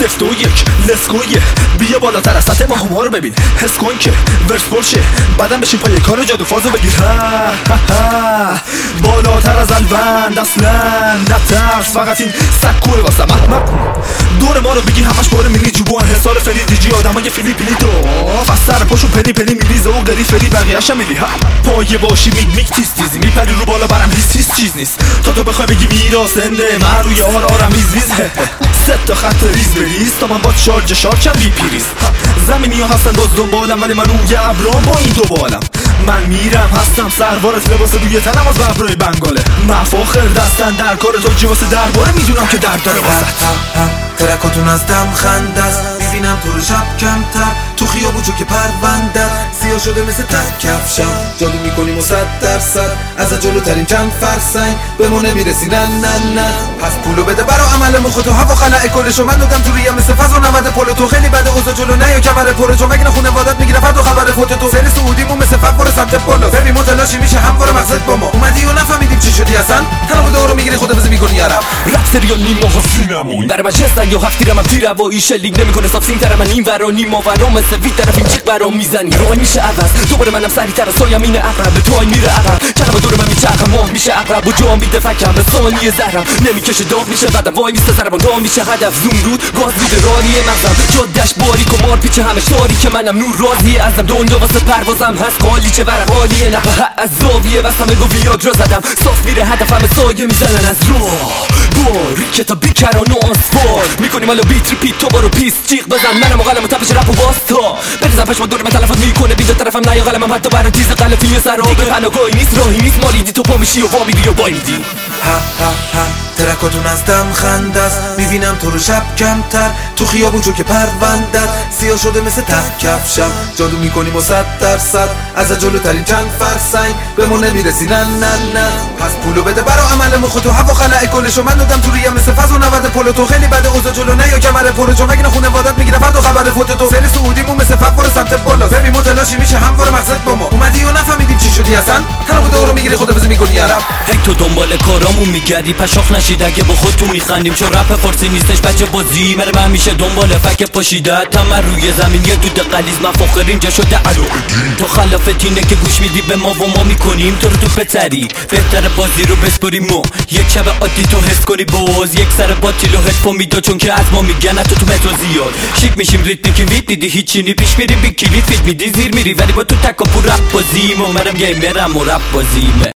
0 2 1 لسکویه بیا بالاتر از سطح ما رو ببین حس کن که ورس پرشه بعدم بشین پای کار جادو فازو بگیر بالاتر از الوند اصلا نترس فقط این سکوه واسه محمد دور ما رو بگی همش باره میلی جوبان حسار فری دیجی آدمای فیلیپینی تو فسر پاشو پنی پنی میریزه و گری فری بقیه‌اش میلی پایه باشی میگ تیز تیزی میپری رو بالا برم هیچ چیز نیست تو بخوای بگی میراسنده من روی آرام ریز ست تا خط ریز بریز تا من با شارچم بی پیریز زمینی ها هستن باز دنبالم ولی من روی ابرام با این دوبالم من میرم هستم سربارت لباس روی تنم از ببرای بنگاله مفاخر دستن در کار تو جی واسه درباره میدونم که درد داره واسه ترکاتون از دم خنده است میبینم تو رو شب کمتر تو خیابون چو که پرونده سیاه شده مثل تک کفشم جادو میکنیم و 100% از جلوترین چند فرسنگ به ما نمیرسی نه پس پولو بده برا عمل مخوتو هوا خلعه کلشو من دادم تو ریم مثل فاز و 90 پولو تو خیلی بده اوزا جلو نه یا کمر پرو چون مگه خونوادت میگیره فردا خبر فوتو تو سری سعودیمون مثل فقر سمت بالا ببین متلاشی میشه همواره مقصد با ما اومدی و نفهمیدیم چی شدی اصلا طرف دورو میگیری خدافظی میکنی یارم رپ سریال نیما حسینمون در مجلسن یا هفتی رم تیر و ایشه لیگ نمیکنه صاف سین تر من این ورا نیما ورا مثل ویت طرف این چیک برام میزنی روی میشه عوض دوباره منم سریعتر سایم اینه عقرب به توای میره عقرب چرا دور من میچرخم ماه میشه عقرب و جام بیده فکم به ثانیه زهرم نمیکشه داغ میشه بعدم وای میسته ضربان دام میشه هدف زوم رود گاز میده رانیه مغزم جادش باریک و مار پیچه همش تاریکه منم نور راضیه ازم دنیا واسه پروازم هست قالی چه ورق عالیه نه از زاویه بسم گو ویاگرا زدم صاف میره هدفم سایه میزنن از رو باریکه تا بیکران و آسفال میکنیم حالا بیت ریپیت تو برو پیس جیغ بزن منم و قلم و تپش رپ و واستا بریزم پشم دور من تلفات میکنه بیدا طرفم نه یا قلمم حتی برای تیز قلفی و سرابه پناهگاهی نیست راهی نیست ما ریدی تو پا میشی و وا میری و وای میدی ترکاتون از دم خنده است میبینم تو رو شب کمتر تو خیابون چون که پروندت سیاه شده مثل تک کفشم جادو میکنیم و 100% از جلوترین چند فرسنگ به ما نمیرسی نه پس پولو بده برا عمل مخوتو هوا خلعه کلشو من دادم تو ریم مثل فاز و 90 پولو تو خیلی بده اوزا جلو نه یا کمر پرو چون مگه خونوادت میگیره فردا خبر فوتو سری سعودیمون مثل فقر سمت بالا ببین متلاشی میشه همواره مقصد با ما اومدی و نفهمیدیم چی شدی اصلا طرف دورو میگیری خدافظی میکنی یارم هی تو دنبال کارامون میگردی پشاخ نشید اگه با خودتون میخندیم چون رپ فارسی نیستش بچه بازی من همیشه دنبال فک پاشیده من روی زمین یه دود قلیز مفاخر اینجا شده علاقه تو خلافت اینه که گوش میدی به ما و ما میکنیم تو رو تو بتری بهتر بازی رو بسپریم و یک شب عادی تو حس کنی باز یک سر باطیل و هدفون میدا چون که از ما میگن تو مترو زیاد شیک میشیم ریتمی که وید دیدی هیچی نی پیش میری بی کلیت فیت میدی زیر میری ولی با تو تکاپو رپ بازیم و منم گیمرم و رپ بازیمه